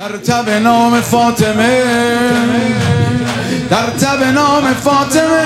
در تب نام فاطمه، در تب نام فاطمه،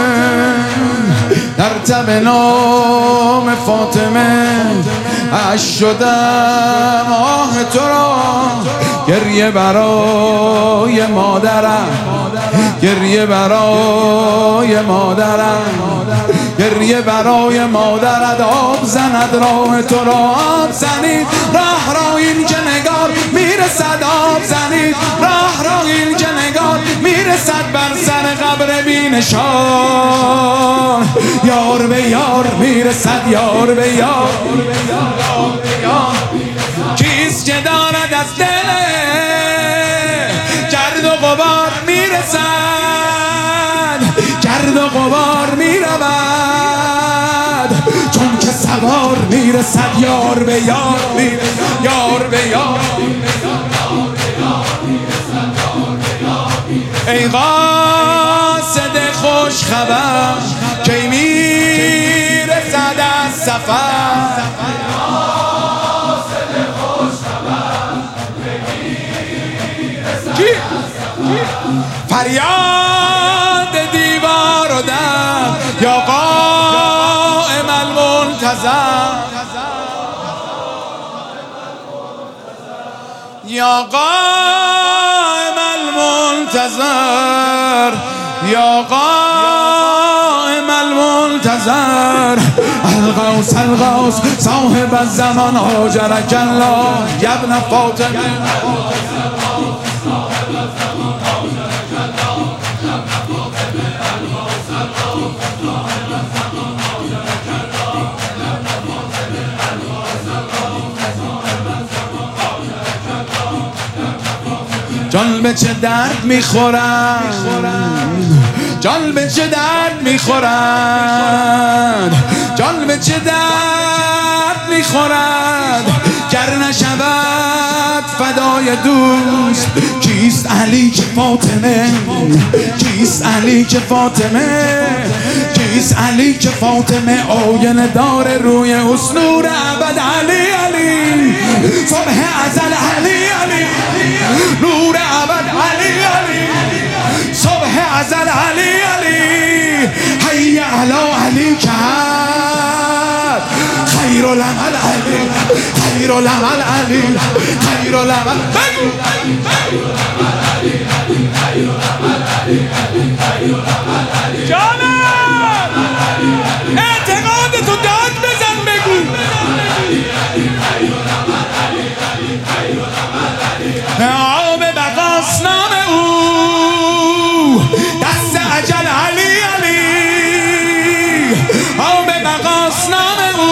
در تب نام فاطمه اش شدم آه تو را، گریه برای مادرم، گریه برای مادرم، گریه برای مادرت. آب زند راه تو را، آب زنید راه را این که نگار میرسد، آب زنید راه را این که نگار میرسد بر سر قبر بینشان. یار به یار میرسد، یار به یار، کیست که دارد از دل گرد و غبار میرسد، گرد و غبار میرود چون که سوار میرسد. یار به یار میرسد، یار به یار. ای قاصد خوش خبر کی میرسد از سفر، فریاد دیوار و در یا قائم المنتظر، یا قائم المنتظر، یا قائم المنتظر. الغوث الغوث صاحب الزمان هاجرک الله یا ابن فاطمه. جان به چه درد میخورد، جان به چه درد میخورد، جان به چه درد میخورد گر نشود فدای دوست. کیست علی که فاطمه، کیست علی که فاطمه، کیست علی که فاطمه آینه دار روی اوست. نور ابد علی علی، صبح ازل علی علی، نور ابد علی علی، صبح ازل علی علی. حی علی علی کرد خیر العمل علی، خیر العمل علی، خیر العمل. بگو جانم اعتقادتو داد بزن، بگو آب بقاس نام او، دست اجل علی علی، آب بقاس نام او،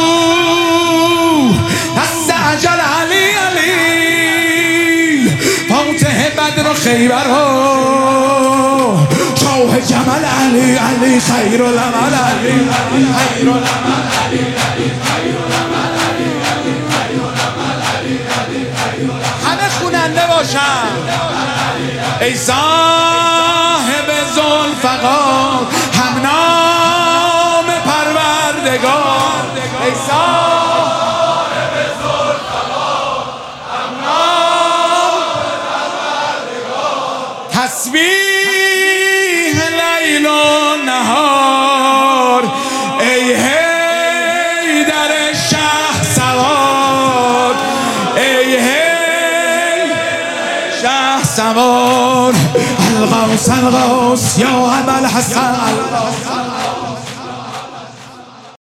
دست اجل علی علی. فاتح بدر و خیبر ها، شاه جمل علی علی، خیر العمل علی، خیر العمل علی، خیر العمل علی، خیر العمل علی. همه خوننده باشن. ای صاحب ذوالفقار هم نام پروردگار، ای صاحب ذوالفقار هم نام پروردگار. تسبیح لیل و نهار ای حیدر شهسوار، ای شهسوار. الغوث الغوث یا ابا الحسن.